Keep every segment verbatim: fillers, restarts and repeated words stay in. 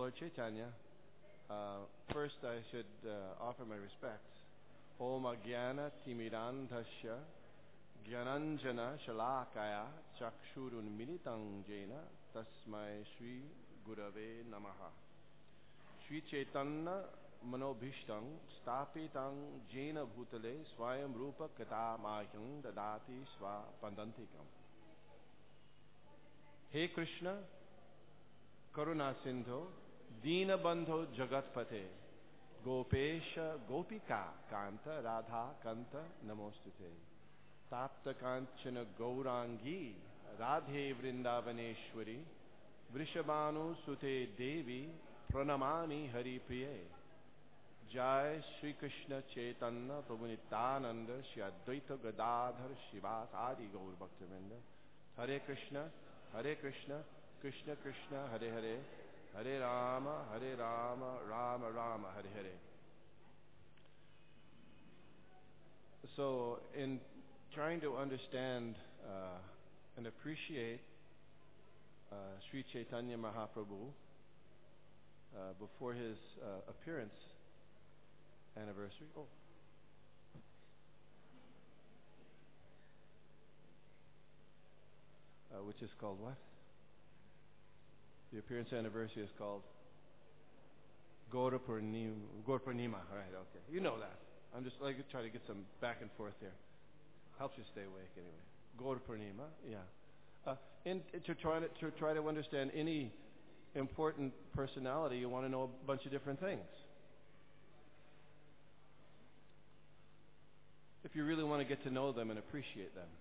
Lord Chaitanya. Uh, first, I should uh, offer my respects. Om Agyana Timidandhasya Gyananjana Shalakaya Chakshurun Militang Jena Tasmai Sri Gurave Namaha. Sri Chaitanya Manobhishtang Stapitang Jena Bhutale Swayam Rupa Kata Mahang Dadati Swa Pandantikam. Hey Krishna, Karuna Sindho, Dina Bandho Jagatpate, Gopesha Gopika Kanta Radha Kanta Namostute, Tapta Kanchana Gaurangi, Radhe Vrindavaneshwari, Vrishabhanu Sute Devi, Pranamami Hari Priye, Jai Sri Krishna Chaitanya Prabhu Nityananda, Shri Advaita Gadadhar Shivas Adi Gaur Bhaktivinoda, Hare Krishna, Hare Krishna, Krishna Krishna, Hare Hare, Hare Rama, Hare Rama, Rama Rama, Hare Hare. So, in trying to understand uh, and appreciate uh, Sri Chaitanya Mahaprabhu uh, before his uh, appearance anniversary, oh, uh, which is called what? The appearance anniversary is called Gaura Purnima. Gaura Purnima, right, okay. You know that. I'm just like trying to get some back and forth here. Helps you stay awake anyway. Gaura Purnima, yeah. Uh, and to try to, to try to understand any important personality, you want to know a bunch of different things. If you really want to get to know them and appreciate them.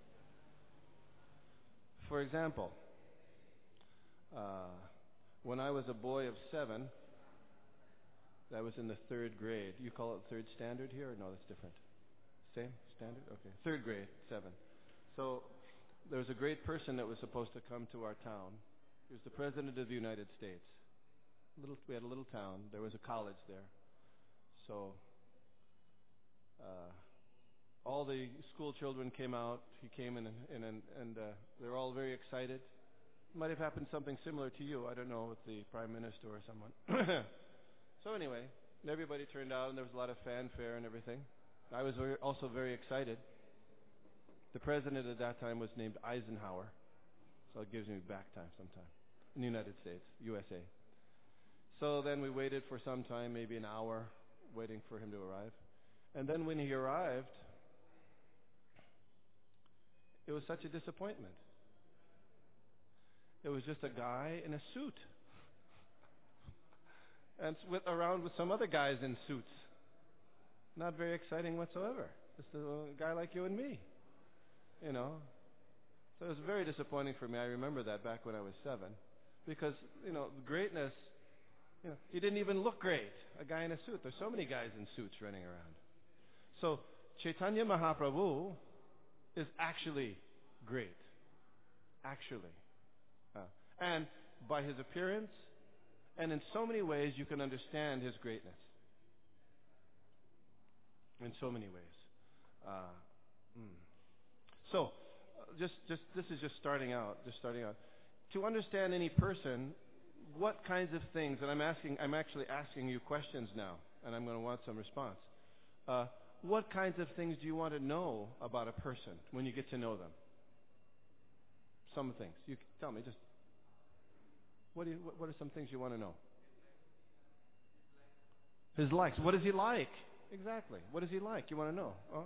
For example, uh, when I was a boy of seven, that was in the third grade. You call it third standard here? Or no, that's different. Same standard? Okay. Third grade, seven. So there was a great person that was supposed to come to our town. He was the President of the United States. Little, we had a little town. There was a college there. So uh, all the school children came out. He came in, in, in and uh, they were all very excited. Might have happened something similar to you, I don't know, with the Prime Minister or someone. So anyway, everybody turned out and there was a lot of fanfare and everything. I was very, also very excited. The president at that time was named Eisenhower, so it gives me back time sometime, in the United States, U S A. So then we waited for some time, maybe an hour, waiting for him to arrive. And then when he arrived, it was such a disappointment. It was just a guy in a suit, and with, around with some other guys in suits. Not very exciting whatsoever. Just a guy like you and me, you know. So it was very disappointing for me. I remember that back when I was seven, because you know greatness. You know, he didn't even look great. A guy in a suit. There's so many guys in suits running around. So Chaitanya Mahaprabhu is actually great. Actually. Uh, and by his appearance, and in so many ways you can understand his greatness. In so many ways. Uh, mm. So, uh, just, just this is just starting out. Just starting out. To understand any person, what kinds of things? And I'm asking. I'm actually asking you questions now, and I'm going to want some response. Uh, what kinds of things do you want to know about a person when you get to know them? Some things. You tell me. Just what do you, what are some things you want to know? His likes. What is he like? Exactly. What is he like? You want to know? Oh.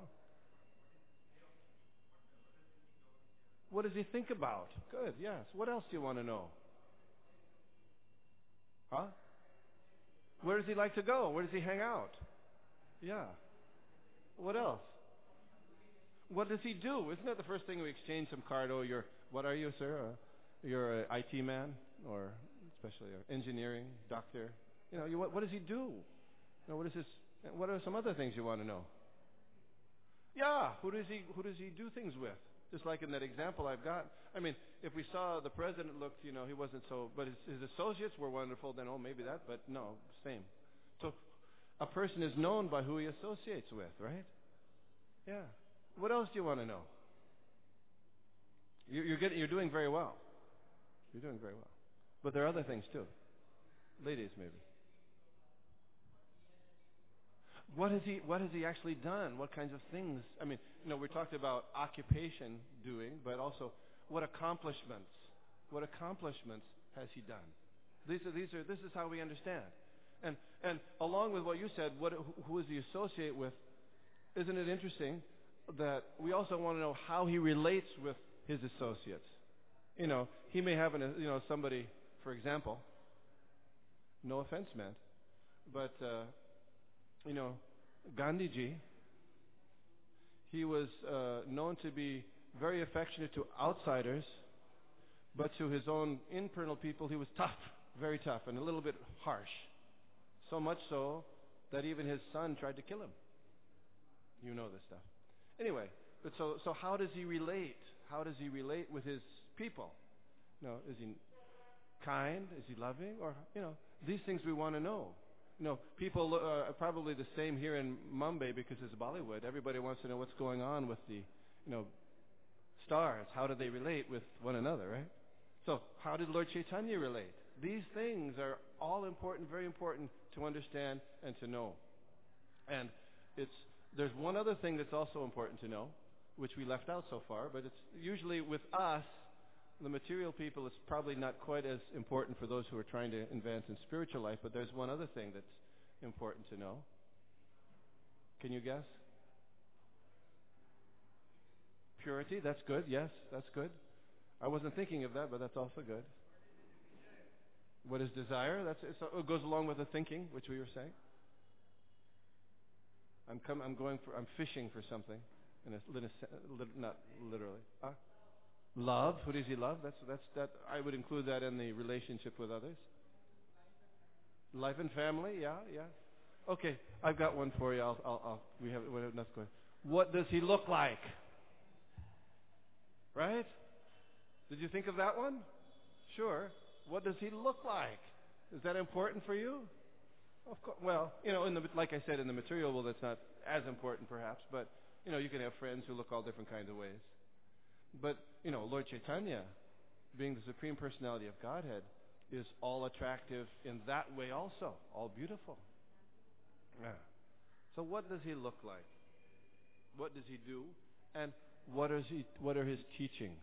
What does he think about? Good. Yes. What else do you want to know? Huh? Where does he like to go? Where does he hang out? Yeah. What else? What does he do? Isn't that the first thing we exchange some card? Oh, you're, what are you, sir? Uh, you're an I T man, or especially uh, engineering, doctor. You know, you, what, what does he do? You know, what is his? What are some other things you want to know? Yeah, who does he? Who does he do things with? Just like in that example I've got. I mean, if we saw the president looked, you know, he wasn't so, but his, his associates were wonderful. Then, oh, maybe that, but no, same. So, a person is known by who he associates with, right? Yeah. What else do you want to know? You're, you're, getting, you're doing very well. You're doing very well. But there are other things too. Ladies, maybe. What has he What has he actually done? What kinds of things? I mean, you know, we talked about occupation doing, but also what accomplishments? What accomplishments has he done? These are these are. This is how we understand. And and along with what you said, what who does he associate with? Isn't it interesting that we also want to know how he relates with his associates? You know, he may have an you know somebody, for example. No offense meant, but. Uh, You know, Gandhiji, he was uh, known to be very affectionate to outsiders, but to his own internal people, he was tough, very tough, and a little bit harsh. So much so that even his son tried to kill him. You know this stuff. Anyway, but so so how does he relate? How does he relate with his people? You know, is he kind? Is he loving? Or, you know, these things we want to know. You know, people uh, are probably the same here in Mumbai because it's Bollywood. Everybody wants to know what's going on with the, you know, stars. How do they relate with one another, right? So, how did Lord Chaitanya relate? These things are all important, very important to understand and to know. And it's there's one other thing that's also important to know, which we left out so far, but it's usually with us, the material people, it's probably not quite as important for those who are trying to advance in spiritual life, but there's one other thing that's important to know. Can you guess? Purity, that's good. Yes, that's good. I wasn't thinking of that, but that's also good. What is desire? That's it goes along with the thinking, which we were saying. I'm com- I'm going for I'm fishing for something, in a, in a, not literally. Huh? Love. Who does he love? That's that's that. I would include that in the relationship with others. Life and family. Yeah, yeah. Okay, I've got one for you. I'll, I'll, I'll we have we have enough going. What does he look like? Right? Did you think of that one? Sure. What does he look like? Is that important for you? Of course. Well, you know, in the like I said, in the material world, that's not as important, perhaps. But you know, you can have friends who look all different kinds of ways. But, you know, Lord Chaitanya, being the Supreme Personality of Godhead, is all attractive in that way also, all beautiful. Yeah. So what does he look like? What does he do? And what is he, what are his teachings?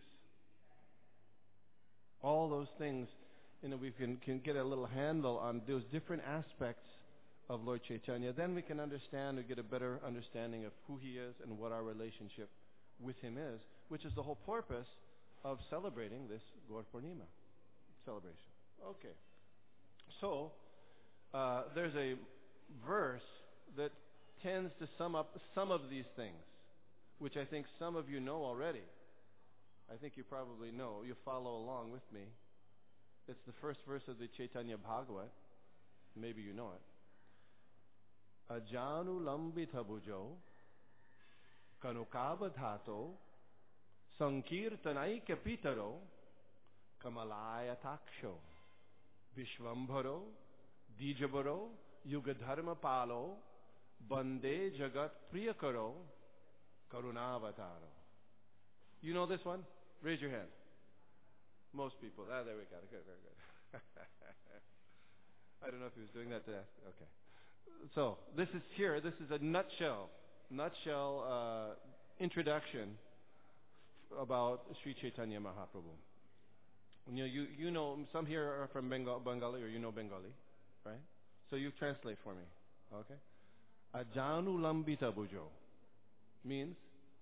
All those things, you know, we can, can get a little handle on those different aspects of Lord Chaitanya. Then we can understand or get a better understanding of who he is and what our relationship with him is, which is the whole purpose of celebrating this Gaur Purnima celebration. Okay. So, uh, there's a verse that tends to sum up some of these things, which I think some of you know already. I think you probably know. You follow along with me. It's the first verse of the Chaitanya Bhagavat. Maybe you know it. Ajanu lambita bhujo kanukabadhato sankirtanaika pitaro kamalaya vishvambharo dijabaro yugadharma palo bande jagat priyakaro karunavataro. You know this one? Raise your hand. Most people. Ah, there we go. Good, very good. I don't know if he was doing that to ask. Okay. So, this is here, this is a nutshell, nutshell uh, introduction about Sri Chaitanya Mahaprabhu. You know, you, you know, some here are from Bengal, Bengali, or you know Bengali, right? So you translate for me, okay? Ajanu lambita bhujo means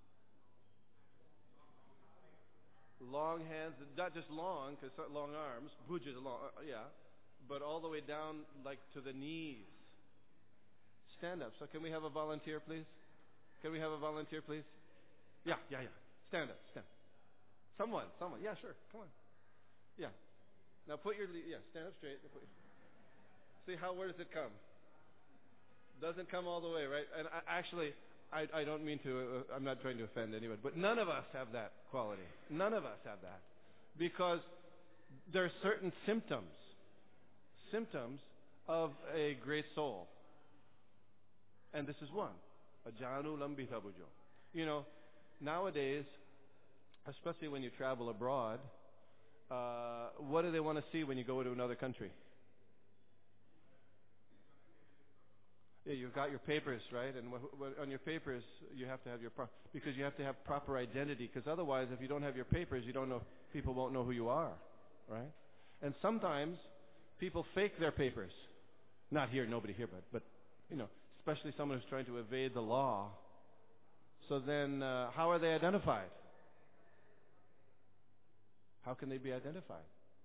long hands, not just long, because long arms, bhuj is long, uh, yeah, but all the way down like to the knees. Stand up. So can we have a volunteer, please? Can we have a volunteer, please? Yeah, yeah, yeah. Stand up, stand. Someone, someone. Yeah, sure. Come on. Yeah. Now put your, yeah, stand up straight. See how, where does it come? Doesn't come all the way, right? And I, actually, I, I don't mean to, uh, I'm not trying to offend anyone, but none of us have that quality. None of us have that. Because there are certain symptoms, symptoms of a great soul. And this is one. Ajanu lambita bhujo. You know, nowadays, especially when you travel abroad, uh, what do they want to see when you go to another country? you've got your papers, right? And wh- wh- on your papers, you have to have your pro- because you have to have proper identity. Because otherwise, if you don't have your papers, you don't know. People won't know who you are, right? And sometimes people fake their papers. Not here, nobody here, but but you know, especially someone who's trying to evade the law. So then, uh, how are they identified? How can they be identified?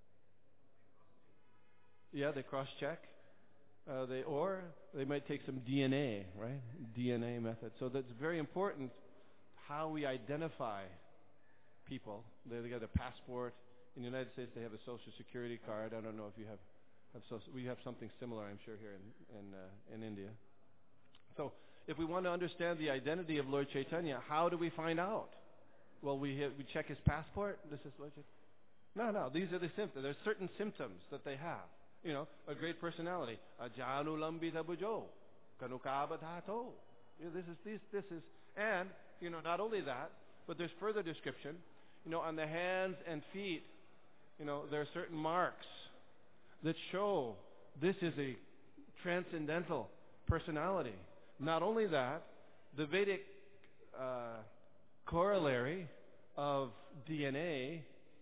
Yeah, they cross-check. Uh, they or they might take some D N A, right? D N A method. So that's very important how we identify people. They, they got a passport. In the United States, they have a Social Security card. I don't know if you have. have social, we have something similar, I'm sure, here in in, uh, in India. So, if we want to understand the identity of Lord Chaitanya, how do we find out? Well, we hit, we check his passport. This is Lord Chaitanya. No, no. These are the symptoms. There's certain symptoms that they have. You know, a great personality. Ajanu lambita bujo, kanukabatato. This is this this is, and you know, not only that, but there's further description. You know, on the hands and feet, you know, there are certain marks that show this is a transcendental personality. Not only that, the Vedic uh, corollary of D N A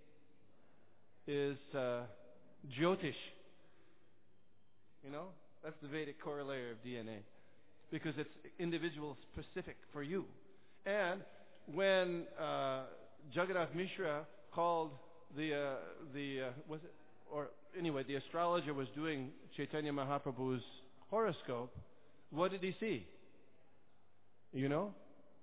is uh, Jyotish. You know, that's the Vedic corollary of D N A, because it's individual specific for you. And when uh, Jagannath Mishra called the uh, the uh, was it or anyway the astrologer was doing Chaitanya Mahaprabhu's horoscope, what did he see? You know,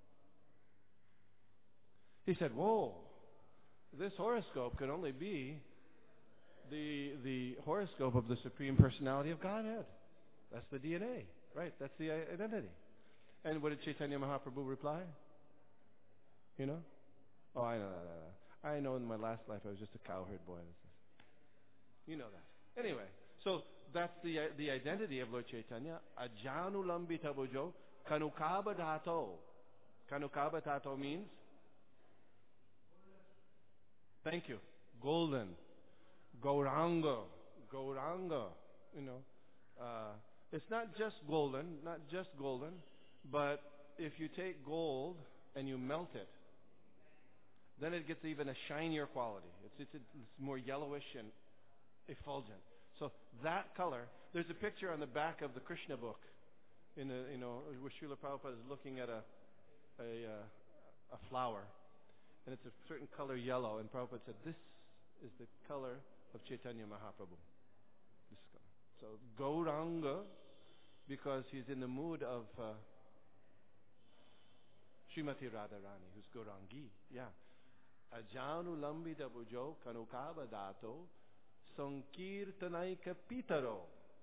he said, "Whoa, this horoscope could only be the the horoscope of the Supreme Personality of Godhead. That's the D N A, right? That's the identity." And what did Chaitanya Mahaprabhu reply? You know? Oh, I know that. I know in my last life I was just a cowherd boy. You know that. Anyway, so that's the uh, the identity of Lord Chaitanya. Ajanu lambita bujo kanukaba dhato. Kanukaba dhato means? Thank you. Golden. Gauranga. Gauranga. You know. Uh, it's not just golden, not just golden, but if you take gold and you melt it, then it gets even a shinier quality. It's, it's, it's more yellowish and effulgent. So that color, there's a picture on the back of the Krishna book, in the, you know, where Srila Prabhupada is looking at a, a, uh, a flower, and it's a certain color yellow, and Prabhupada said, this is the color of Chaitanya Mahaprabhu. This color. So Gauranga, because he's in the mood of uh, Srimati Radharani, who's Gaurangi. Yeah. Ajanu lambita bujo kanukaba dato sankirtanaika pitaro.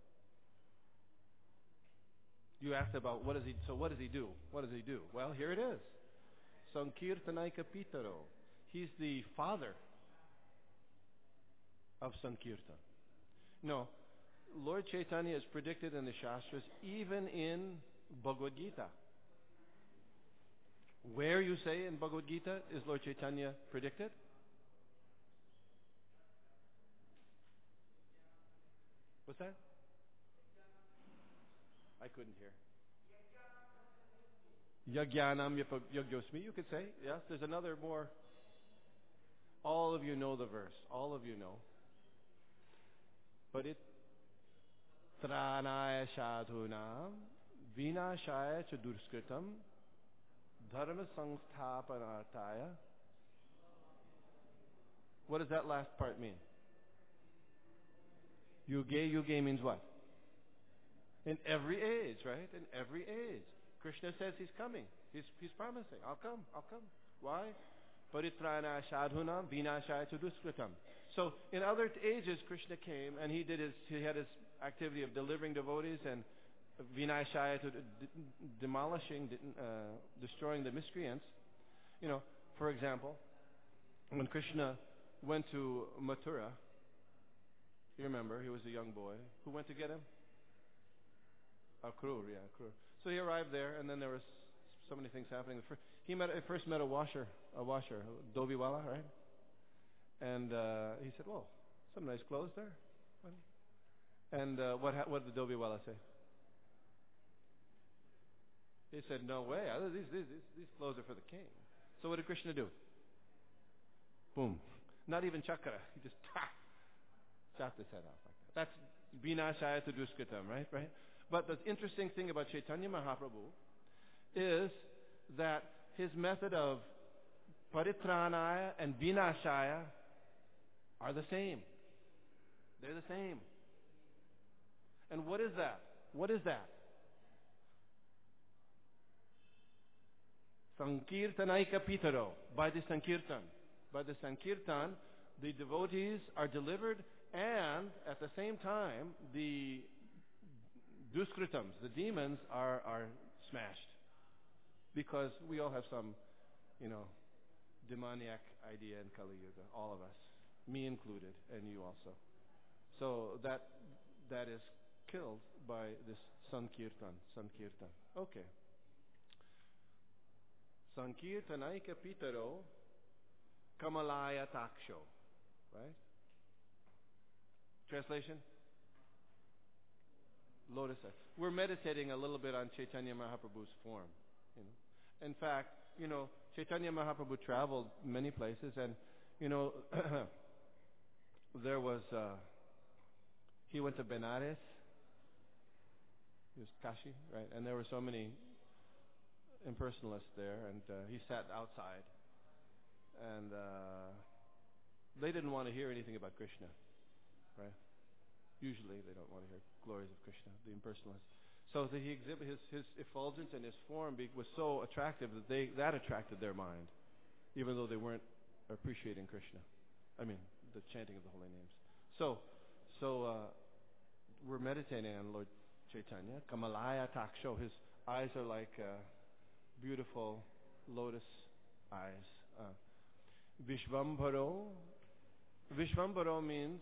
You asked about what does he, so what does he do? What does he do? Well, here it is. Sankirtanaika pitaro. He's the father of Sankirtan. No, Lord Chaitanya is predicted in the Shastras, even in Bhagavad Gita. Where you say in Bhagavad Gita is Lord Chaitanya predicted? What's that? I couldn't hear. Yagyanam yagyosmi, you could say. Yes, there's another more. All of you know the verse. All of you know. But it Tranaya Shadhunam Vinashaya Chadurskritam Dharma Sangsthapanartaya. What does that last part mean? Yuge, yuge means what? In every age, right? In every age. Krishna says he's coming. He's, he's promising. I'll come. I'll come. Why? Paritrana Shadhunam Vinashaya Chadurskritam. So in other ages, Krishna came and he did his. He had his activity of delivering devotees and Vinashaya to d- demolishing, uh, destroying the miscreants. You know, for example, when Krishna went to Mathura, you remember, he was a young boy. Who went to get him? Akrur, yeah, Akrur. So he arrived there, and then there was so many things happening. He met, he first met a washer, a washer, Dobiwala, right? And uh, he said, "Well, some nice clothes there." And uh, what ha- what did the Dobiwala say? He said, no way. I- These, these, these, these clothes are for the king. So what did Krishna do? Boom. Not even chakra. He just ta, chopped his head off like that. That's vinashaya to duskritam, right? Right? But the interesting thing about Chaitanya Mahaprabhu is that his method of paritranaya and vinashaya are the same. They're the same. And what is that? What is that? Sankirtanaika Pitaro. By the Sankirtan. By the Sankirtan, the devotees are delivered, and at the same time, the duskritams, the demons, are, are smashed. Because we all have some, you know, demoniac idea in Kali Yuga. All of us. Me included, and you also. So that that is killed by this Sankirtan. Sankirtan. Okay. Sankirtanaika Pitaro Kamalaya Taksho. Right? Translation? Lotus eye. We're meditating a little bit on Chaitanya Mahaprabhu's form. You know. In fact, you know, Chaitanya Mahaprabhu traveled many places, and you know, there was uh, he went to Benares. He was Kashi, right? And there were so many impersonalists there, and uh, he sat outside, and uh, they didn't want to hear anything about Krishna, right? Usually they don't want to hear glories of Krishna, the impersonalists. So that he exhibit his, his effulgence and his form be, was so attractive that they that attracted their mind, even though they weren't appreciating Krishna. I mean, the chanting of the holy names. So, so uh, we're meditating on Lord Chaitanya. Kamalaya Taksho. His eyes are like uh, beautiful lotus eyes. Uh, Vishvambharo. Vishvambharo means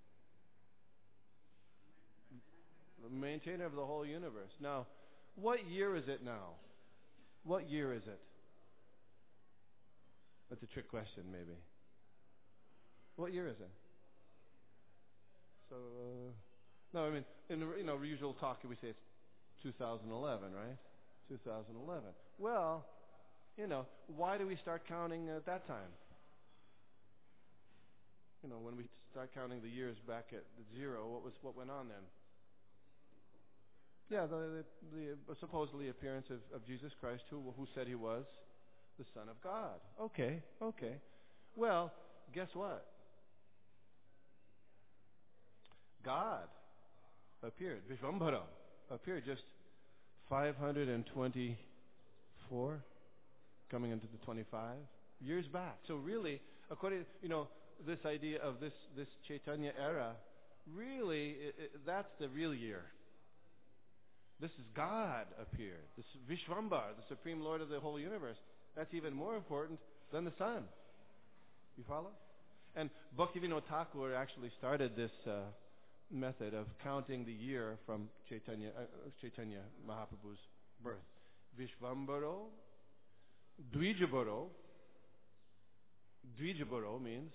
the maintainer of the whole universe. Now, what year is it now? What year is it? That's a trick question, maybe. What year is it? So, uh, no, I mean, in the you know usual talk, we say it's two thousand eleven, right? two thousand eleven. Well, you know, why do we start counting at that time? You know, when we start counting the years back at zero, what was what went on then? Yeah, the, the, the supposedly appearance of, of Jesus Christ, who who said he was the Son of God. Okay, okay. Well, guess what? God appeared, Vishvambhara appeared just five hundred twenty-four, coming into the twenty-five years back. So really, according to, you know, this idea of this, this Chaitanya era, really, it, it, that's the real year. This is God appeared. This Vishvambhara, the Supreme Lord of the whole universe. That's even more important than the sun. You follow? And Bhaktivinoda Thakur actually started this uh, method of counting the year from Chaitanya, uh, Chaitanya Mahaprabhu's birth. Vishvambharo, Dvijabharo. Dvijabharo means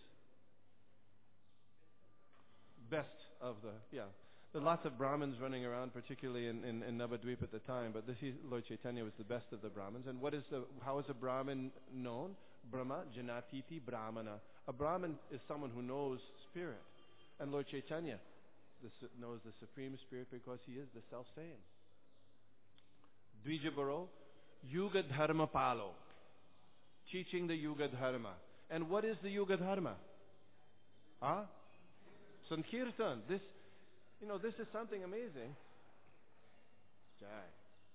best of the, yeah. There are lots of Brahmins running around, particularly in, in, in Navadvip at the time, but this is, Lord Chaitanya was the best of the Brahmins. And what is the, how is a Brahmin known? Brahma Janatiti Brahmana. A Brahmin is someone who knows spirit. And Lord Chaitanya the, knows the Supreme Spirit because he is the self-same. Dvijabharo, Yuga Dharma Palo. Teaching the Yuga Dharma. And what is the Yuga Dharma? Huh? Sankirtan. This, you know, this is something amazing. Jai.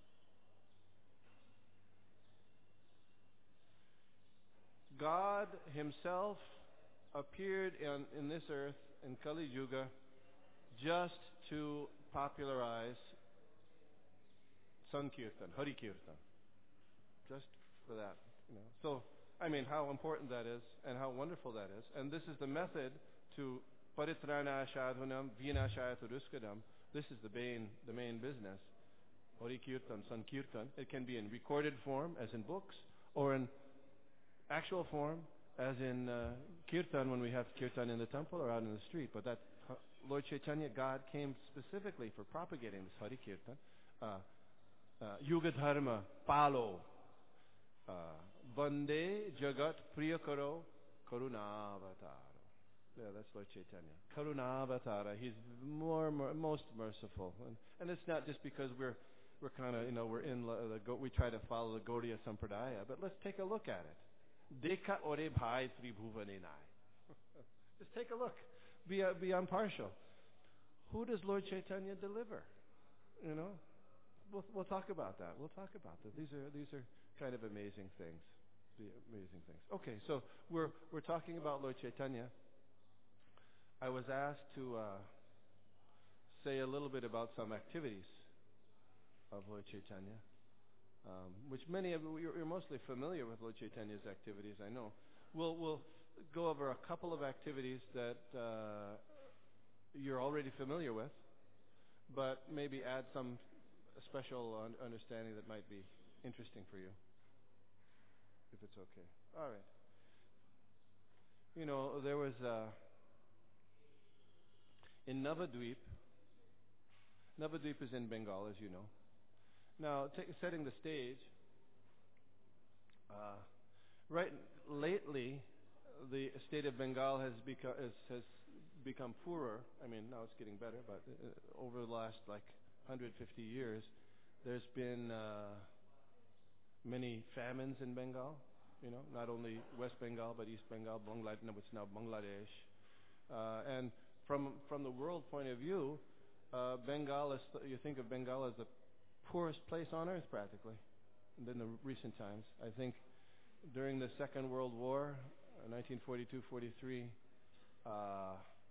God himself appeared in, in this earth in Kali Yuga just to popularize Sankirtan, Hari Kirtan. Just for that, you know. So, I mean, how important that is and how wonderful that is. And this is the method to Paritrana Shadhunam, Vinashaya Turuskadam. This is the main, the main business. Hari Kirtan, Sankirtan. It can be in recorded form, as in books, or in actual form, as in uh, Kirtan, when we have Kirtan in the temple or out in the street. But that Lord Chaitanya, God, came specifically for propagating this Hari Kirtan. Uh, uh, Yuga Dharma, follow. Uh, Bande Jagat Priyakaro Karunavatara. Yeah, that's Lord Chaitanya. Karunavatara. He's more, more most merciful, and, and it's not just because we're we're kind of you know we're in the, the we try to follow the Gaudiya Sampradaya, but let's take a look at it. Dekha ore bhai tribhuvanenai. Just take a look. Be uh, be impartial. Who does Lord Chaitanya deliver? You know, we'll we'll talk about that. We'll talk about that. These are these are kind of amazing things. The amazing things. Okay, so we're we're talking about Lord Chaitanya. I was asked to uh, say a little bit about some activities of Lord Chaitanya, um, which many of you, you're mostly familiar with Lord Chaitanya's activities, I know. We'll, we'll go over a couple of activities that uh, you're already familiar with, but maybe add some special un- understanding that might be interesting for you, if it's okay. All right. You know, there was... Uh, In Navadvip, Navadvip is in Bengal, as you know. Now, t- setting the stage, uh, right lately, the state of Bengal has become has, has become poorer. I mean, now it's getting better, but uh, over the last like one hundred fifty years, there's been uh, many famines in Bengal. You know, not only West Bengal but East Bengal, Bangladesh, no, it's now Bangladesh, uh, and From from the world point of view, uh, Bengal is, you think of Bengal as the poorest place on earth practically in the recent times. I think during the Second World War, uh, nineteen forty-two forty-three, uh,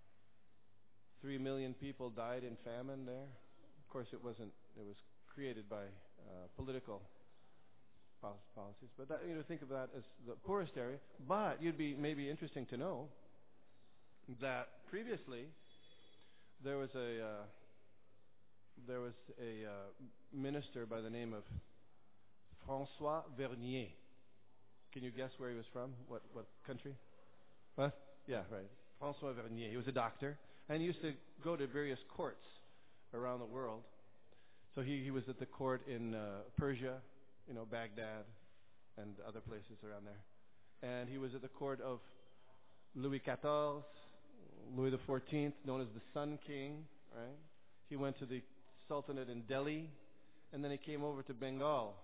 three million people died in famine there. Of course, it wasn't. It was created by uh, political policies. But that, you know, think of that as the poorest area. But you'd be maybe interesting to know that previously there was a uh, there was a uh, minister by the name of François Vernier. Can you guess where he was from? What what country? What? Yeah, right. François Vernier. He was a doctor, and he used to go to various courts around the world. So he, he was at the court in uh, Persia, you know, Baghdad, and other places around there. And he was at the court of Louis the fourteenth, Louis the fourteenth, known as the Sun King, right? He went to the Sultanate in Delhi, and then he came over to Bengal.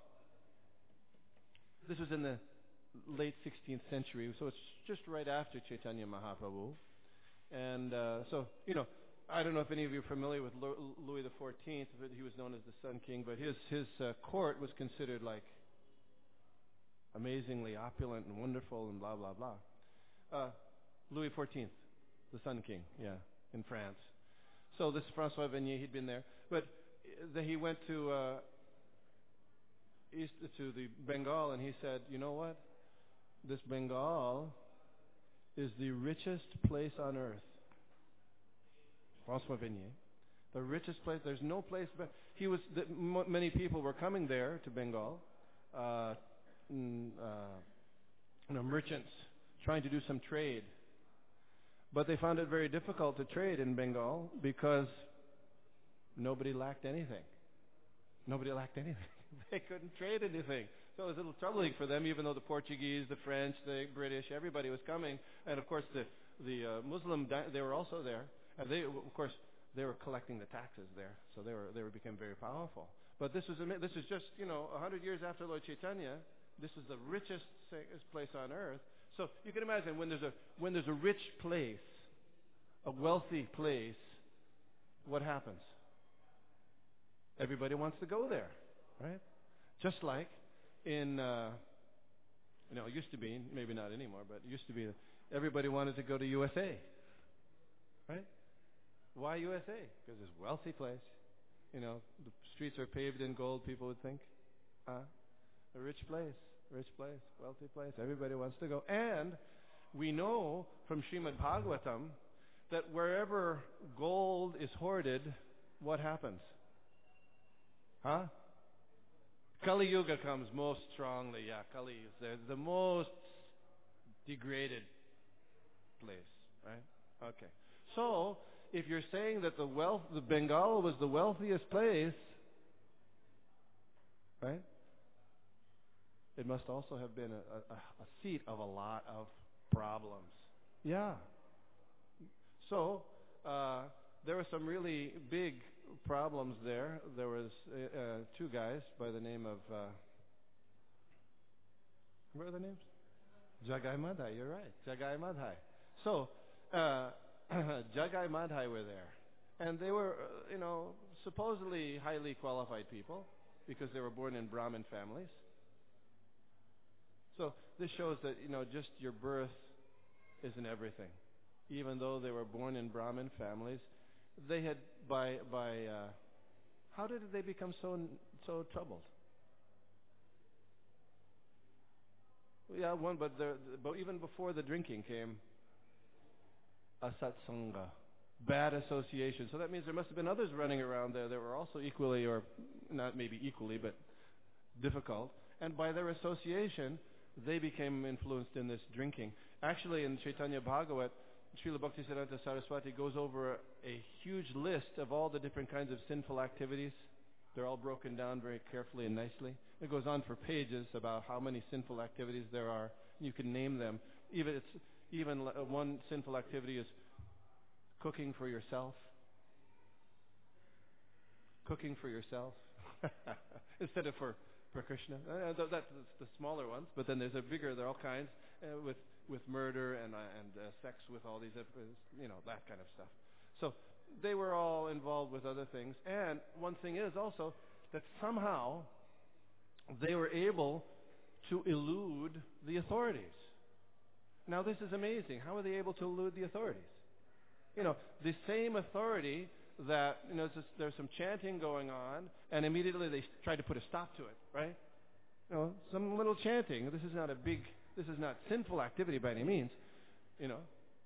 This was in the late sixteenth century, so it's just right after Chaitanya Mahaprabhu. And uh, so, you know, I don't know if any of you are familiar with Louis the fourteenth, but he was known as the Sun King, but his, his uh, court was considered like amazingly opulent and wonderful and blah, blah, blah. Uh, Louis the fourteenth, the Sun King, yeah, in France. So this François Vernier, he'd been there. But then he went to uh, east to the Bengal, and he said, you know what? This Bengal is the richest place on earth. François Vernier. The richest place. There's no place. But he was. The, m- many people were coming there to Bengal. Uh, mm, uh, you know, merchants trying to do some trade. But they found it very difficult to trade in Bengal because nobody lacked anything. Nobody lacked anything. They couldn't trade anything. So it was a little troubling for them, even though the Portuguese, the French, the British, everybody was coming. And of course, the the uh, Muslim, they were also there. And they, of course, they were collecting the taxes there. So they were they were became very powerful. But this was this is just you know a hundred years after Lord Chaitanya. This is the richest place on earth. So you can imagine when there's a when there's a rich place, a wealthy place, what happens? Everybody wants to go there, right? Just like in, uh, you know, it used to be, maybe not anymore, but it used to be, everybody wanted to go to U S A, right? Why U S A? Because it's a wealthy place. You know, the streets are paved in gold, people would think. Huh? A rich place, rich place, wealthy place. Everybody wants to go. And we know from Srimad Bhagavatam that wherever gold is hoarded, what happens? Huh? Kali Yuga comes most strongly. Yeah, Kali is there. The most degraded place, right? Okay. So, if you're saying that the wealth, the Bengal was the wealthiest place, right? It must also have been a, a, a seat of a lot of problems. Yeah. So, uh, there were some really big problems there. There was uh, uh, two guys by the name of, uh, what are their names? Jagai Madhai, you're right. Jagai Madhai. So, uh, Jagai Madhai were there. And they were, uh, you know, supposedly highly qualified people because they were born in Brahmin families. So this shows that, you know, just your birth isn't everything. Even though they were born in Brahmin families, they had, by, by uh, how did they become so, so troubled? Yeah, one, but, the, but even before the drinking came asatsanga, bad association. So that means there must have been others running around there that were also equally, or not maybe equally, but difficult. And by their association, they became influenced in this drinking. Actually, in Chaitanya Bhagavat, Srila Bhaktisiddhanta Saraswati goes over a huge list of all the different kinds of sinful activities. They're all broken down very carefully and nicely. It goes on for pages about how many sinful activities there are. You can name them. Even it's even one sinful activity is cooking for yourself. Cooking for yourself instead of for for Krishna. Uh, that's, that's the smaller ones, but then there's a bigger. There are all kinds uh, with with murder and uh, and uh, sex with all these, uh, you know, that kind of stuff. So they were all involved with other things. And one thing is also that somehow they were able to elude the authorities. Now this is amazing. How are they able to elude the authorities? You know, the same authority that, you know, just, there's some chanting going on, and immediately they try to put a stop to it, right? You know, some little chanting. This is not a big, this is not sinful activity by any means, you know.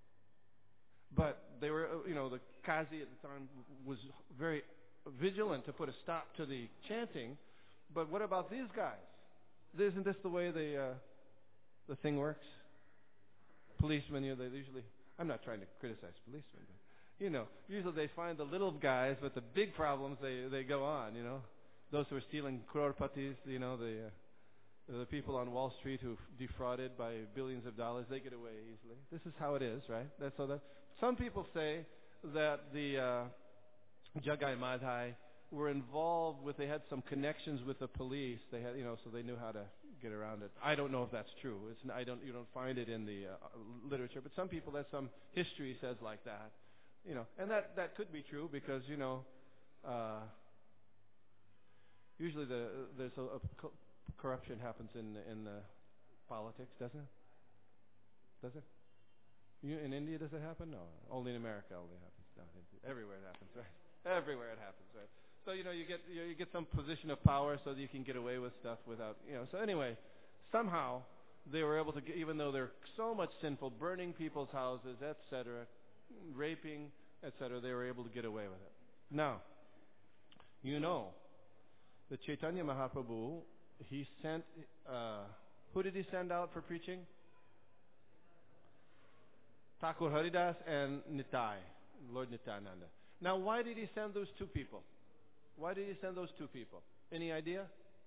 But they were, you know, the Qazi at the time was very vigilant to put a stop to the chanting. But what about these guys? Isn't this the way the uh, the thing works? Policemen, you know, they usually, I'm not trying to criticize policemen, but, you know, usually they find the little guys with the big problems, they, they go on, you know. Those who are stealing crorpatis, you know, the, uh, the people on Wall Street who defrauded by billions of dollars, they get away easily. This is how it is, right? That's so that some people say that the uh, Jagai Madhai were involved with, they had some connections with the police. They had, you know, so they knew how to get around it. I don't know if that's true. It's, I don't, you don't find it in the uh, literature, but some people, that some history says like that, you know, and that that could be true because, you know, uh, usually the there's a, a co- corruption happens in in the politics, doesn't it? Does it? You, in India, does it happen? No, only in America only happens. No, everywhere it happens, right? Everywhere it happens, right? So, you know, you get you, know, you get some position of power so that you can get away with stuff without, you know. So anyway, somehow they were able to get, even though they're so much sinful, burning people's houses, et cetera, raping, et cetera, they were able to get away with it. Now, you know, the Chaitanya Mahaprabhu, he sent, uh, who did he send out for preaching? Thakur Haridas and Nitai, Lord Nityananda. Now, why did he send those two people? Why did he send those two people? Any idea?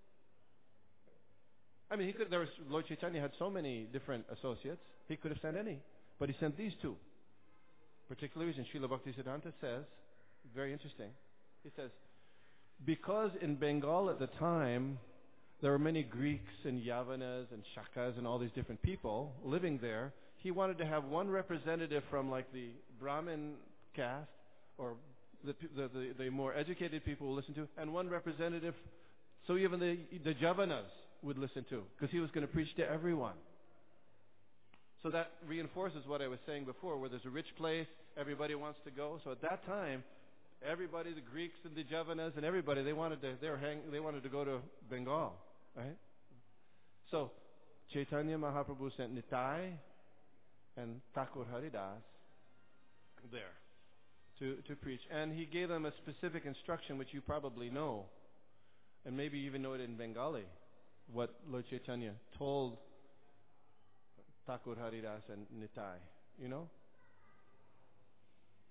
I mean, he could. There was, Lord Chaitanya had so many different associates. He could have sent any, but he sent these two. Particular reason, Srila Bhaktisiddhanta says, very interesting. He says, because in Bengal at the time there were many Greeks and Yavanas and Shakas and all these different people living there, he wanted to have one representative from like the Brahmin caste or the the, the, the more educated people will listen to, and one representative so even the the Javanas would listen to, because he was going to preach to everyone. So that reinforces what I was saying before, where there's a rich place, everybody wants to go. So at that time, everybody, the Greeks and the Javanas and everybody, they wanted to they were hang, they wanted to go to Bengal, right? So Chaitanya Mahaprabhu sent Nitai and Thakur Haridas there to, to preach. And he gave them a specific instruction, which you probably know, and maybe even know it in Bengali, what Lord Chaitanya told Thakur Haridas and Nitai. You know?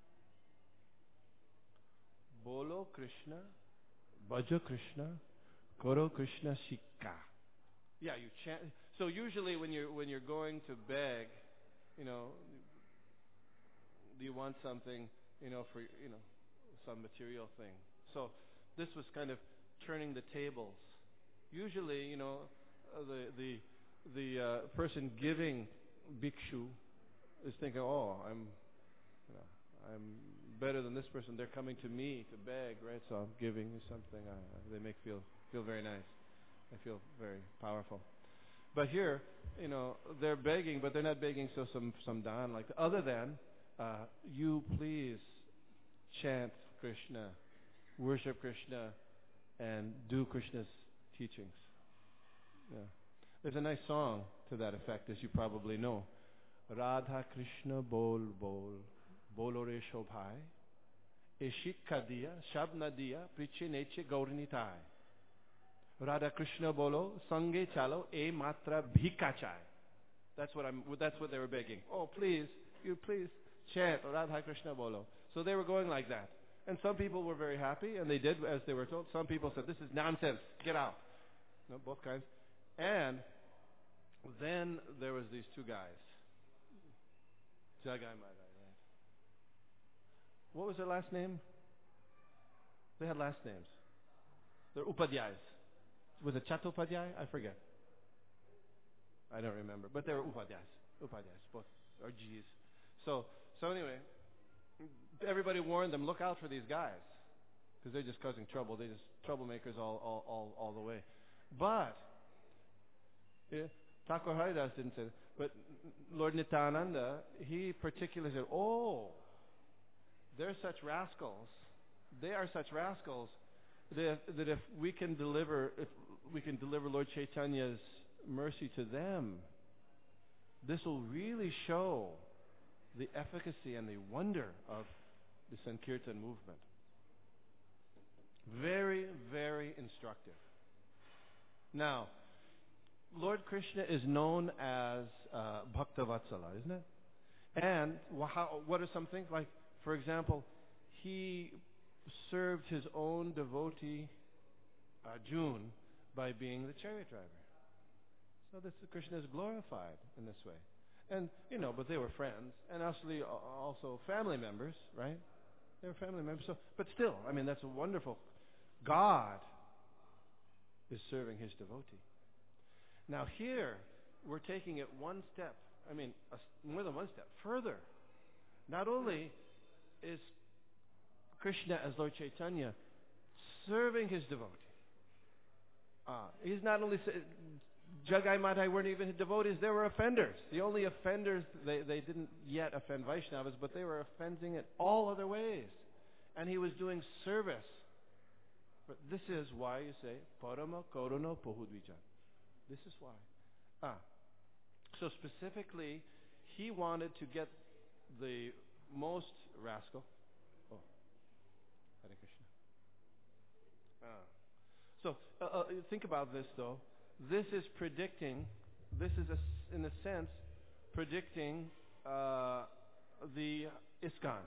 Bolo Krishna, Bhaja Krishna, Koro Krishna Shikha. Yeah, you chant. So usually when you're when you're going to beg, you know, do you want something, you know, for you know, some material thing. So this was kind of turning the tables. Usually, you know, uh, the the the uh, person giving bhikshu is thinking, oh, I'm, you know, I'm better than this person. They're coming to me to beg, right? So I'm giving you something. I, they make feel feel very nice. I feel very powerful. But here, you know, they're begging, but they're not begging so some some dan like that. Other than, uh, you please chant Krishna, worship Krishna, and do Krishna's teachings. Yeah. There's a nice song to that effect, as you probably know. Radha Krishna bol bol, bolo re shobhai, eshikha diya, shabna diya, priche neche gaurnitai. Radha Krishna bolo, sange chalo, e matra bhika chai. That's what I'm. That's what they were begging. Oh, please, you please chant Radha Krishna bolo. So they were going like that, and some people were very happy, and they did as they were told. Some people said, "This is nonsense. Get out." No, both kinds. And then there was these two guys, Jagai Madai. Right? What was their last name? They had last names. They're Upadhyayas. Was it Chattopadhyay? I forget. I don't remember. But they were Upadhyayas. Upadhyayas, both are G's. So, so anyway, everybody warned them, look out for these guys. Because they're just causing trouble. They're just troublemakers all, all, all, all the way. But, yeah, Thakur Haridas didn't say that. But Lord Nityananda, he particularly said, oh, they're such rascals. They are such rascals that, that if we can deliver, if we can deliver Lord Chaitanya's mercy to them, this will really show the efficacy and the wonder of the Sankirtan movement. Very, very instructive. Now, Lord Krishna is known as uh, Bhaktavatsala, isn't it? And how, what are some things? Like, for example, he served his own devotee, Arjuna, by being the chariot driver. So this Krishna is glorified in this way. And, you know, but they were friends, and actually also family members, right? They were family members. So, but still, I mean, that's a wonderful. God is serving his devotee. Now here, we're taking it one step, I mean, a, more than one step, further. Not only is Krishna as Lord Chaitanya serving his devotee. Uh, he's not only, Jagai Madai weren't even devotees, they were offenders. The only offenders, they, they didn't yet offend Vaishnavas, but they were offending it all other ways. And he was doing service. But this is why you say, Parama Karuna Pohudvijan. This is why. Ah. So specifically, he wanted to get the most rascal. Oh. Hare Krishna. Ah. So uh, uh, think about this, though. This is predicting, this is, a, in a sense, predicting uh, the ISKCON.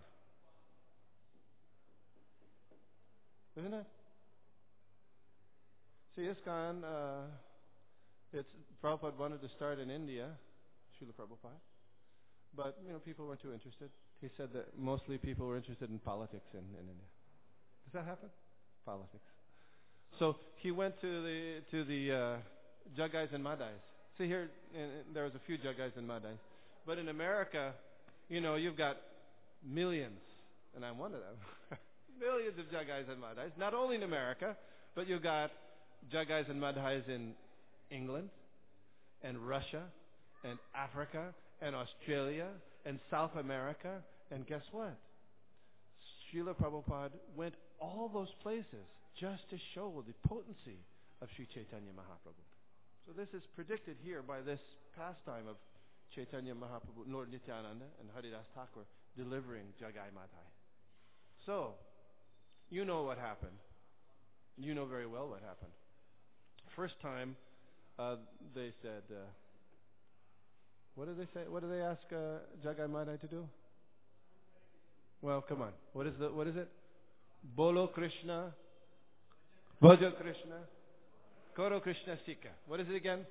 Isn't it? See, ISKCON, uh, it's, Prabhupada wanted to start in India, Srila Prabhupada, but, you know, people weren't too interested. He said that mostly people were interested in politics in, in India. Does that happen? Politics. So he went to the to the uh, Jagais and Madais. See here, in, in, there was a few Jagais and Madais, but in America, you know, you've got millions, and I'm one of them, millions of Jagais and Madais. Not only in America, but you've got Jagais and Madhais in England, and Russia, and Africa, and Australia, and South America, and guess what? Srila Prabhupada went all those places just to show the potency of Sri Chaitanya Mahaprabhu. So this is predicted here by this pastime of Chaitanya Mahaprabhu, Lord Nityananda, and Haridas Thakur delivering Jagai Madhai. So, you know what happened. You know very well what happened. First time, uh, they said, uh, what did they say? What did they ask uh, Jagai Madhai to do? Well, come on. What is the? What is it? Bolo Krishna, Bhaja Krishna, Koro Krishna Sikha. What is it again?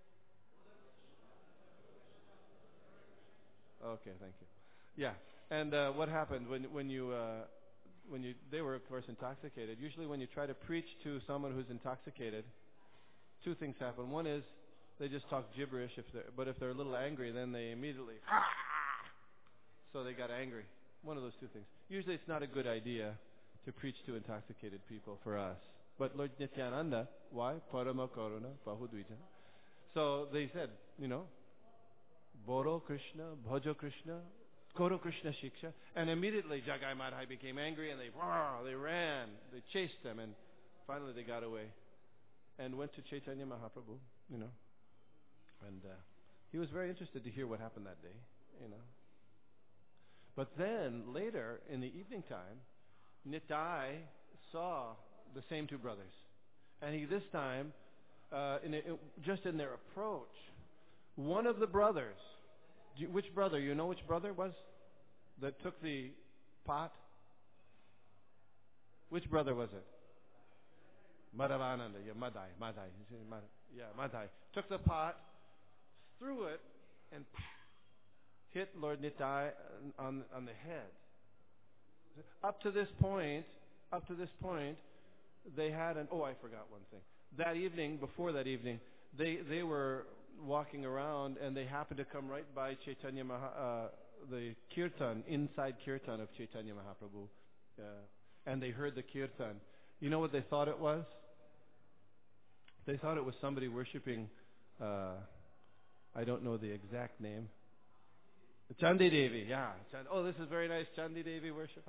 Okay, thank you. Yeah, and uh, what happened when when you uh, when you they were of course intoxicated. Usually, when you try to preach to someone who's intoxicated, two things happen. One is they just talk gibberish. If they're but if they're a little angry, then they immediately so they got angry. One of those two things. Usually, it's not a good idea to preach to intoxicated people for us. But Lord Nityananda, why? Parama Karuna Bahudvija. So they said, you know, Boro Krishna, Bhajo Krishna, Koro Krishna Shiksha. And immediately Jagai Madhai became angry and they, rah, they ran, they chased them, and finally they got away and went to Chaitanya Mahaprabhu, you know. And uh, he was very interested to hear what happened that day, you know. But then later in the evening time, Nitai saw the same two brothers. And he this time, uh, in a, just in their approach, one of the brothers, do you, which brother, you know which brother it was that took the pot? Which brother was it? Madhavananda, yeah, Madhai, Madhai, yeah, Madhai. Took the pot, threw it, and hit Lord Nitai on, on the head. Up to this point, up to this point, they had an, oh, I forgot one thing. That evening, before that evening, they, they were walking around and they happened to come right by Chaitanya Maha, uh, the kirtan, inside kirtan of Chaitanya Mahaprabhu. Uh, and they heard the kirtan. You know what they thought it was? They thought it was somebody worshipping, uh, I don't know the exact name. Chandi Devi, yeah. Chand- oh, this is very nice, Chandi Devi worship.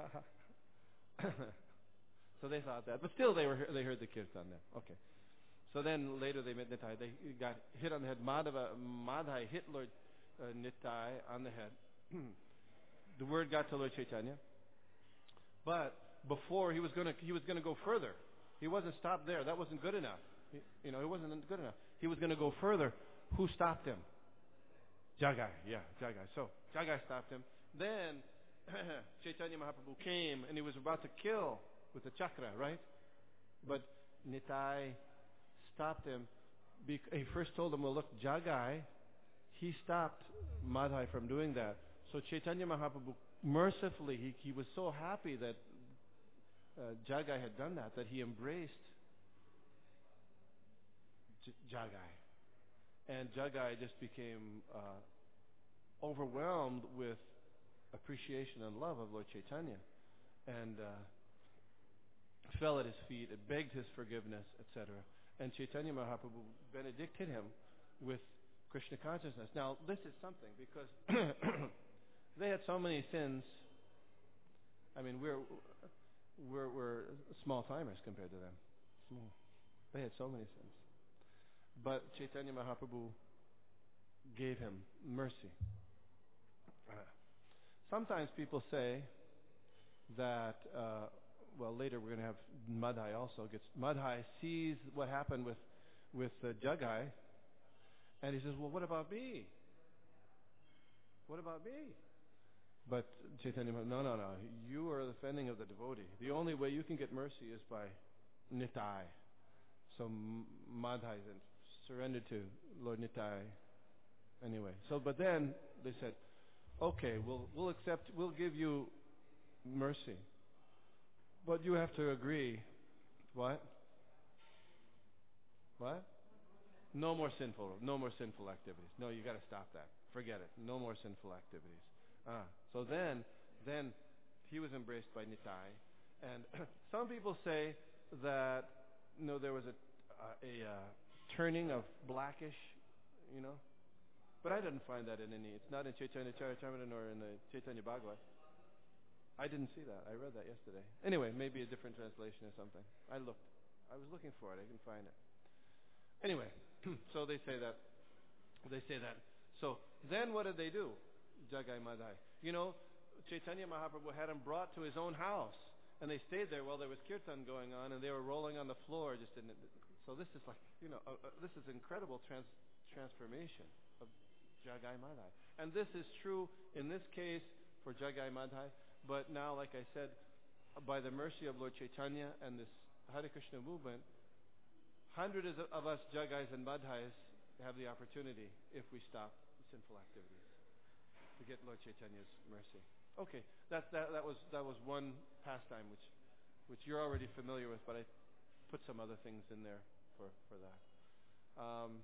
So they thought that. But still they were they heard the kirtan there. Okay. So then later they met Nitai. They got hit on the head. Madhava, Madhai hit Lord uh, Nitai on the head. The word got to Lord Chaitanya. But before he was going to he was going to go further. He wasn't stopped there. That wasn't good enough. He, you know, it wasn't good enough. He was going to go further. Who stopped him? Jagai. Yeah, Jagai. So Jagai stopped him. Then Chaitanya Mahaprabhu came and he was about to kill with the chakra, right? But Nitai stopped him. He first told him, well, look, Jagai, he stopped Madhai from doing that. So Chaitanya Mahaprabhu, mercifully, he, he was so happy that uh, Jagai had done that, that he embraced J- Jagai. And Jagai just became uh, overwhelmed with appreciation and love of Lord Chaitanya. And uh, fell at his feet and begged his forgiveness, et cetera. And Chaitanya Mahaprabhu benedicted him with Krishna consciousness. Now, this is something because they had so many sins. I mean, we're we're, we're small timers compared to them. Small. They had so many sins. But Chaitanya Mahaprabhu gave him mercy. Uh, sometimes people say that. Uh, Well, later we're going to have Madhai also. Gets Madhai sees what happened with with uh, Jagai, and he says, "Well, what about me? What about me?" But Chaitanya, no, no, no. You are the offending of the devotee. The only way you can get mercy is by Nitai. So Madhai then surrendered to Lord Nitai. Anyway, so but then they said, "Okay, we'll we'll accept. We'll give you mercy." But you have to agree. What? What? No more sinful, no more sinful activities. No, you got to stop that. Forget it. No more sinful activities. Ah, so then, then he was embraced by Nitai, and some people say that you know there was a a, a uh, turning of blackish, you know, but I didn't find that in any. It's not in Chaitanya Charitamrita nor in the Chaitanya Bhagavad. I didn't see that. I read that yesterday. Anyway, maybe a different translation or something. I looked. I was looking for it. I didn't find it. Anyway, so they say that. They say that. So then what did they do? Jagai Madhai. You know, Chaitanya Mahaprabhu had him brought to his own house. And they stayed there while there was kirtan going on. And they were rolling on the floor. Just in the, So this is like, you know, uh, uh, this is incredible trans- transformation of Jagai Madhai. And this is true in this case for Jagai Madhai. But now, like I said, by the mercy of Lord Chaitanya and this Hare Krishna movement, hundreds of, of us Jagais and Madhais have the opportunity, if we stop sinful activities, to get Lord Chaitanya's mercy. Okay, that that that was that was one pastime which which you're already familiar with, but I put some other things in there for for that. Um,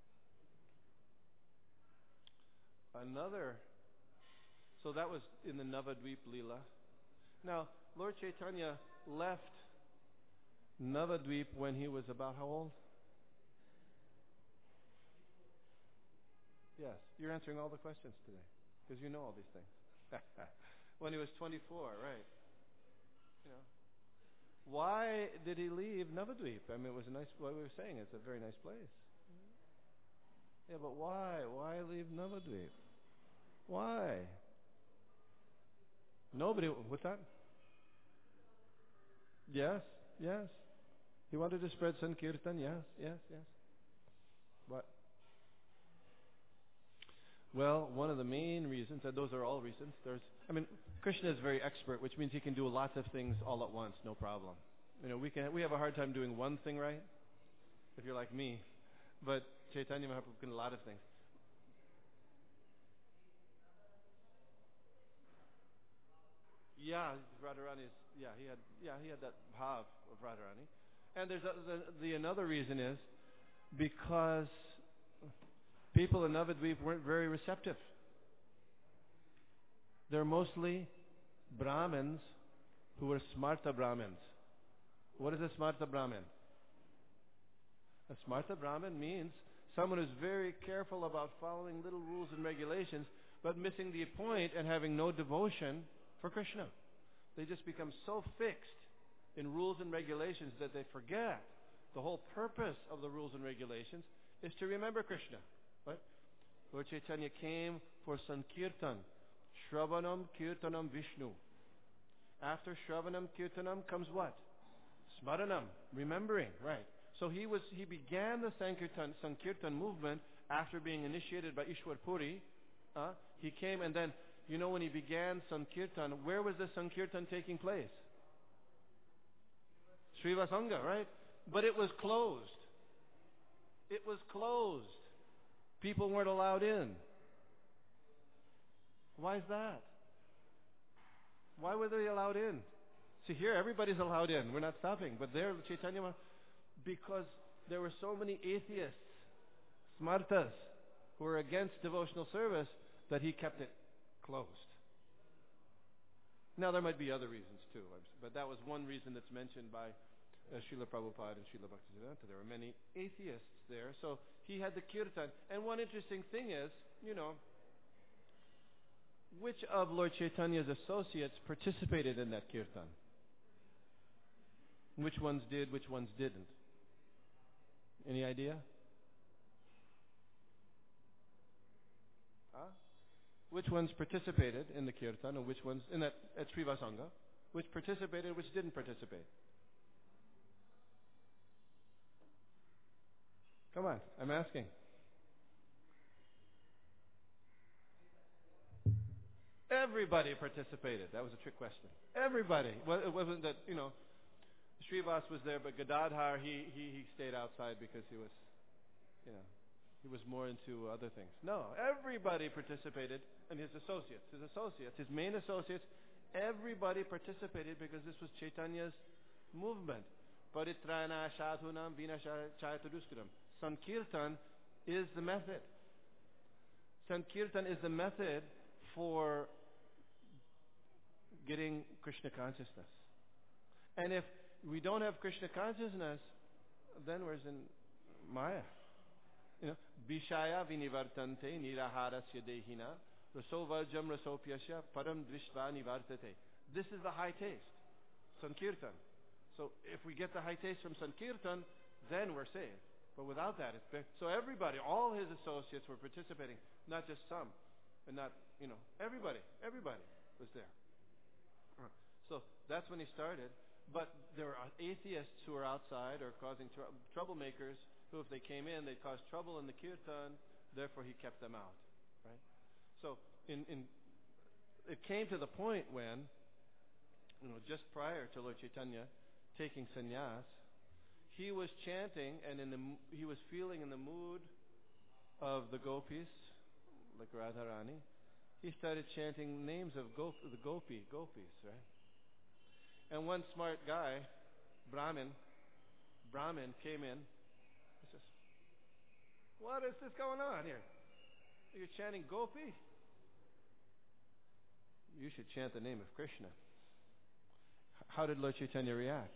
another, so that was in the Navadvip Leela. Now, Lord Chaitanya left Navadvip when he was about how old? Yes, you're answering all the questions today because you know all these things. When he was twenty-four, right? You know, why did he leave Navadvip? I mean, it was a nice. What we were saying, it's a very nice place. Yeah, but why? Why leave Navadvip? Why? Nobody. What's that? Yes, yes. He wanted to spread Sankirtan. Yes, yes, yes. What? Well, one of the main reasons, and those are all reasons, there's, I mean, Krishna is very expert, which means he can do lots of things all at once, no problem. You know, we can, we have a hard time doing one thing right, if you're like me, but Chaitanya Mahaprabhu can do a lot of things. Yeah, Radharani is, yeah, he had, yeah, he had that bhav of Radharani. And there's a, the, the another reason is because people in Navadvip weren't very receptive. They're mostly Brahmins who were Smarta Brahmins. What is a Smarta Brahmin? A Smarta Brahmin means someone who's very careful about following little rules and regulations, but missing the point and having no devotion for Krishna. They just become so fixed in rules and regulations that they forget the whole purpose of the rules and regulations is to remember Krishna. Right? Lord Chaitanya came for Sankirtan. Shravanam Kirtanam Vishnu. After Shravanam Kirtanam comes what? Smaranam, remembering, right. So he was he began the Sankirtan, Sankirtan movement after being initiated by Ishwar Puri. Uh, he came and then, you know, when he began Sankirtan, where was the Sankirtan taking place? Srivasanga, right? But it was closed. It was closed. People weren't allowed in. Why is that? Why were they allowed in? See, here everybody's allowed in. We're not stopping. But there, Chaitanya, because there were so many atheists, smartas, who were against devotional service, that he kept it closed. Now, there might be other reasons too, but that was one reason that's mentioned by uh, Srila Prabhupada and Srila Bhaktisiddhanta. There were many atheists there, so he had the kirtan. And one interesting thing is, you know, which of Lord Chaitanya's associates participated in that kirtan? Which ones did, which ones didn't? Any idea? Huh? Which ones participated in the kirtan and which ones, in that, at Srivasanga, which participated, which didn't participate? Come on, I'm asking. Everybody participated. That was a trick question. Everybody. Well, it wasn't that, you know, Srivas was there, but Gadadhar, he, he, he stayed outside because he was, you know, he was more into other things. No, everybody participated, and his associates, his associates, his main associates, everybody participated because this was Chaitanya's movement. Paritrayana sadhunam vinashayataduskaram. Sankirtan is the method. Sankirtan is the method for getting Krishna consciousness. And if we don't have Krishna consciousness, then we're in Maya. You know, Bishaya vinivartante niraharasya dehina rasovajam rasopyasya param drishva nivartate. This is the high taste, Sankirtan. So if we get the high taste from Sankirtan, then we're saved. But without that, it's big. So everybody, all his associates were participating, not just some, and not, you know, everybody, everybody was there. So that's when he started. But there are atheists who are outside or causing tr- troublemakers who, if they came in, they'd cause trouble in the kirtan. Therefore, he kept them out. Right? So in, in, it came to the point when, you know, just prior to Lord Chaitanya taking sannyas, he was chanting, and in the he was feeling in the mood of the gopis, like Radharani. He started chanting names of gop, the gopi, gopis, right? And one smart guy, Brahmin, Brahmin came in. He says, "What is this going on here? You're chanting gopi? You should chant the name of Krishna." How did Lord Chaitanya react?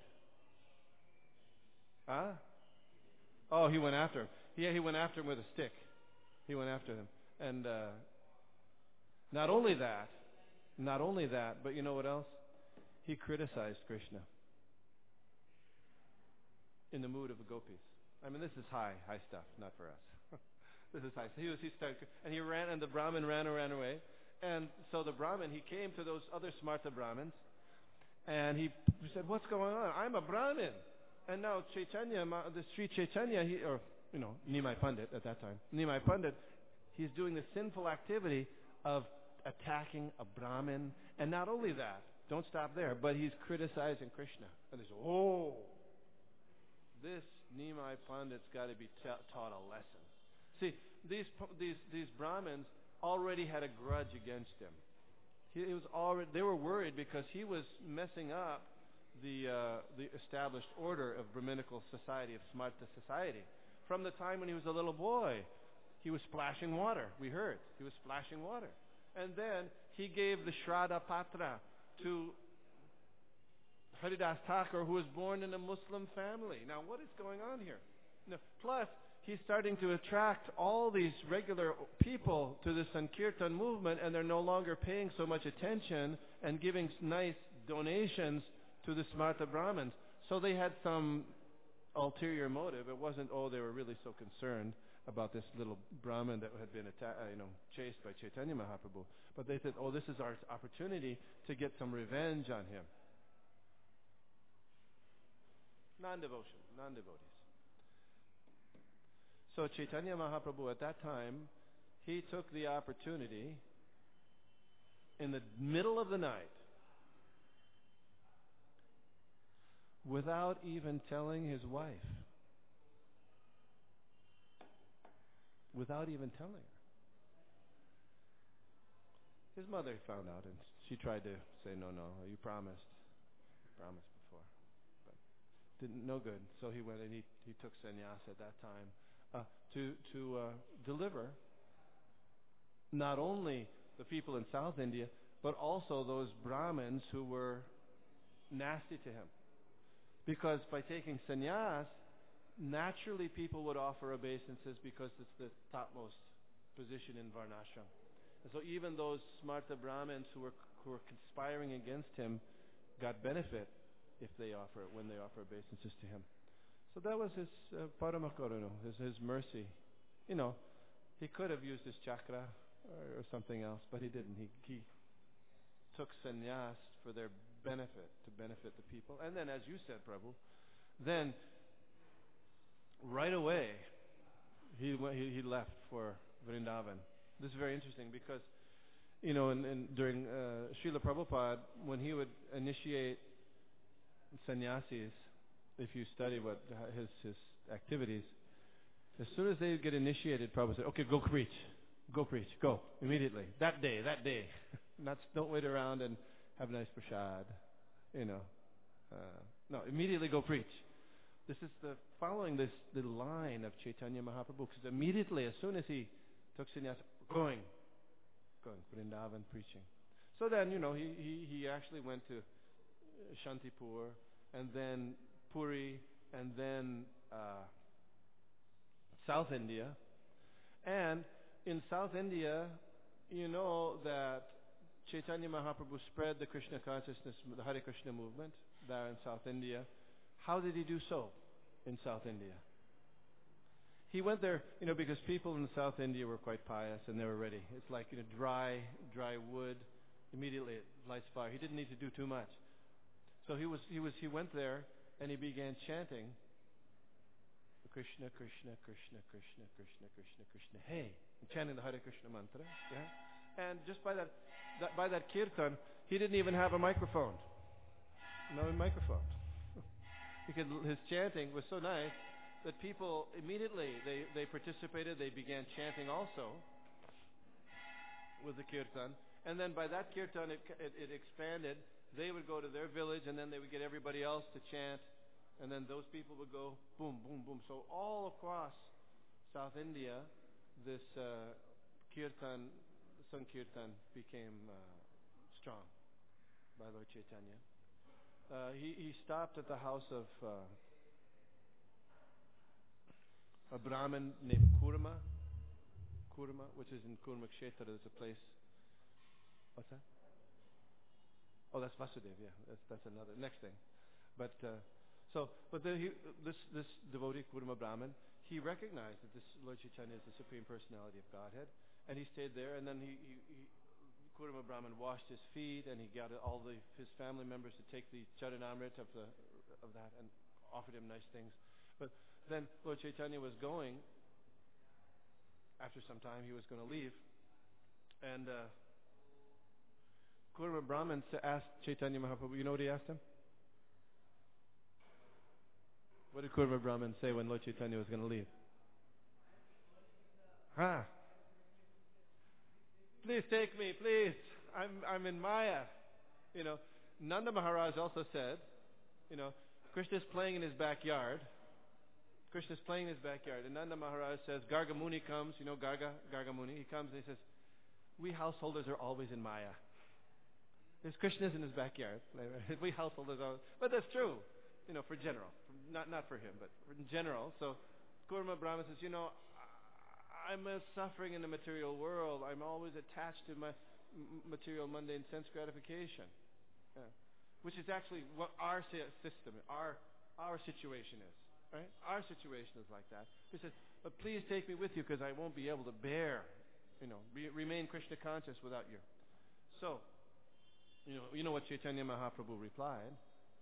Huh? Oh, he went after him. Yeah, he went after him with a stick. He went after him. And uh, not only that, not only that, but you know what else? He criticized Krishna in the mood of the gopis. I mean, this is high, high stuff, not for us. This is high. So he was, he started, and he ran, and the Brahmin ran and ran away. And so the Brahmin, he came to those other smarta Brahmins, and he said, "What's going on? I'm a Brahmin." And now Chaitanya, the Sri Chaitanya, he, or, you know, Nimai Pandit at that time, Nimai Pandit, he's doing the sinful activity of attacking a Brahmin. And not only that, don't stop there, but he's criticizing Krishna. And they say, "Oh, this Nimai Pandit's got to be ta- taught a lesson." See, these, these, these Brahmins already had a grudge against him. He, he was already, they were worried because he was messing up the uh, the established order of Brahminical society, of Smarta society. From the time when he was a little boy, he was splashing water. We heard. He was splashing water. And then he gave the Shraddha Patra to Haridas Thakur, who was born in a Muslim family. Now, what is going on here? Now, plus, he's starting to attract all these regular people to the Sankirtan movement, and they're no longer paying so much attention and giving nice donations to the Smarta Brahmins. So they had some ulterior motive. It wasn't, oh, they were really so concerned about this little Brahmin that had been atta- uh, you know, chased by Chaitanya Mahaprabhu. But they said, oh, this is our opportunity to get some revenge on him. Non-devotion, non-devotees. So Chaitanya Mahaprabhu at that time, he took the opportunity in the middle of the night, without even telling his wife, without even telling her. His mother found out, and she tried to say, no, no, you promised. You promised before. But didn't, no good. So he went and he, he took sannyas at that time uh, to, to uh, deliver not only the people in South India, but also those Brahmins who were nasty to him. Because by taking sannyas, naturally people would offer obeisances because it's the topmost position in Varnashram. And so even those Smarta Brahmins who were, who were conspiring against him got benefit if they offer when they offer obeisances to him. So that was his uh, paramakaruna, his, his mercy. You know, he could have used his chakra or, or something else, but he didn't. He, he took sannyas for their benefit, to benefit the people. And then, as you said, Prabhu, then right away he went, he, he left for Vrindavan. This is very interesting because, you know, in, in, during uh, Srila Prabhupada, when he would initiate sannyasis, if you study what his his activities, as soon as they get initiated, Prabhupada said, "Okay, go preach, go preach, go immediately that day, that day." Not don't wait around and have a nice prasad, you know. Uh, no, immediately go preach. This is the following this the line of Chaitanya Mahaprabhu, because immediately, as soon as he took sannyas, going, going, Vrindavan preaching. So then, you know, he, he, he actually went to Shantipur, and then Puri, and then uh, South India. And in South India, you know that Chaitanya Mahaprabhu spread the Krishna consciousness, the Hare Krishna movement there in South India. How did he do so in South India? He went there, you know, because people in South India were quite pious and they were ready. It's like, you know, dry, dry wood. Immediately it lights fire. He didn't need to do too much. So he was, he was, he went there and he began chanting Krishna, Krishna, Krishna, Krishna, Krishna, Krishna, Krishna, hey, and chanting the Hare Krishna mantra. Yeah. And just by that, that, by that kirtan, he didn't even have a microphone. No microphone. He could, his chanting was so nice that people immediately, they, they participated, they began chanting also with the kirtan. And then by that kirtan, it, it, it expanded. They would go to their village, and then they would get everybody else to chant. And then those people would go boom, boom, boom. So all across South India, this uh, kirtan, Sankirtan became uh, strong by Lord Chaitanya. Uh, he, he stopped at the house of uh, a Brahmin named Kurma, Kurma, which is in Kurma Kshetra. There's a place. What's that? Oh, that's Vasudev. Yeah, that's that's another next thing. But uh, so, but the, he, this this devotee Kurma Brahmin, he recognized that this Lord Chaitanya is the Supreme Personality of Godhead, and he stayed there. And then he, he, he Kurma Brahmin washed his feet, and he got all the, his family members to take the charanamrit of the of that and offered him nice things. But then Lord Chaitanya was going. After some time, he was going to leave, and uh, Kurma Brahmin asked Chaitanya Mahaprabhu. You know what he asked him? What did Kurma Brahmin say when Lord Chaitanya was going to leave? Ah. Please take me, please. I'm I'm in Maya. You know, Nanda Maharaj also said, you know, Krishna's playing in his backyard. Krishna's playing in his backyard. And Nanda Maharaj says, Garga Muni comes, you know, Garga, Garga Muni. He comes and he says, we householders are always in Maya. There's Krishna's in his backyard. We householders are, but that's true, you know, for general. Not not for him, but in general. So Kurma Brahma says, you know, I'm uh, suffering in the material world. I'm always attached to my m- material, mundane sense gratification, yeah. Which is actually what our system, our our situation is. Right? Our situation is like that. He says, but please take me with you because I won't be able to bear, you know, re- remain Krishna conscious without you. So, you know, you know what Chaitanya Mahaprabhu replied?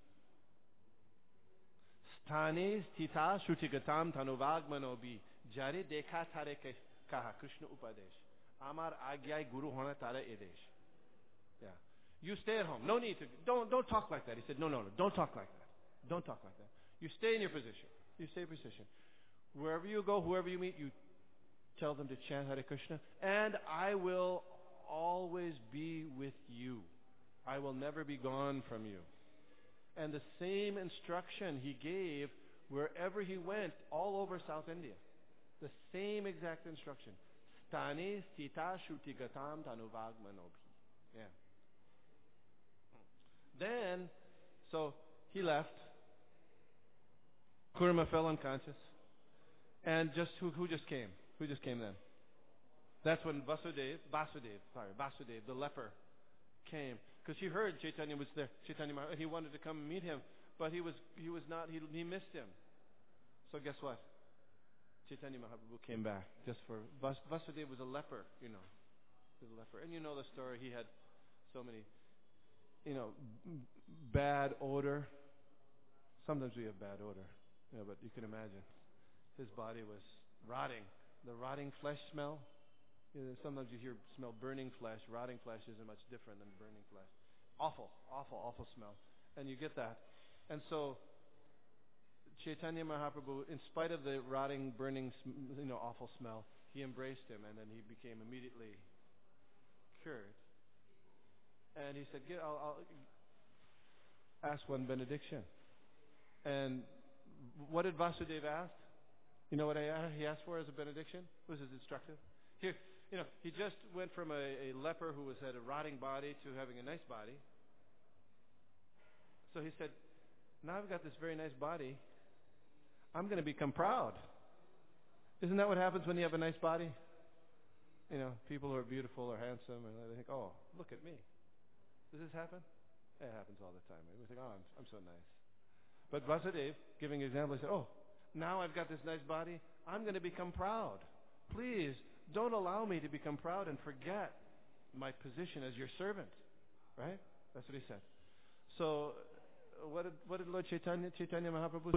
Sthane sthita shrutigatam tanuvagmanobi jare dekha thare kaha Krishna upadesh amar agyai guru hona tara edesh. Yeah. You stay at home. No need to, don't, don't talk like that. He said, no, no, no, don't talk like that. Don't talk like that. You stay in your position. You stay in position. Wherever you go, whoever you meet, you tell them to chant Hare Krishna, and I will always be with you. I will never be gone from you. And the same instruction he gave wherever he went, all over South India. The same exact instruction. Sthane sthita shrutigatam tanuvagmanobi. Yeah. Then, so he left. Kurma fell unconscious. And just who, who just came? Who just came then? That's when Vasudev, Vasudev, sorry, Vasudev, the leper, came. Because he heard Chaitanya was there. Chaitanya Maharaj, he wanted to come and meet him. But he was he was not, he, he missed him. So guess what? Chaitanya Mahaprabhu came back. Just for, Vas, Vasudev was a leper, you know. He was a leper. And you know the story. He had so many, you know, b- bad odor. Sometimes we have bad odor. You know, but you can imagine. His body was rotting. The rotting flesh smell. You know, sometimes you hear smell burning flesh. Rotting flesh isn't much different than burning flesh. Awful, awful, awful smell. And you get that. And so Chaitanya Mahaprabhu, in spite of the rotting, burning, you know, awful smell, he embraced him, and then he became immediately cured. And he said, I'll, I'll ask one benediction. And what did Vasudeva ask? You know what I, he asked for as a benediction? It was his instructive. Here, you know, he just went from a, a leper who was had a rotting body to having a nice body. So he said, now I've got this very nice body. I'm going to become proud. Isn't that what happens when you have a nice body? You know, people who are beautiful or handsome, and they think, oh, look at me. Does this happen? It happens all the time. We think, oh, I'm, I'm so nice. But Vasudeva, giving an example, he said, oh, now I've got this nice body. I'm going to become proud. Please, don't allow me to become proud and forget my position as your servant. Right? That's what he said. So, what did, what did Lord Chaitanya, Chaitanya Mahaprabhu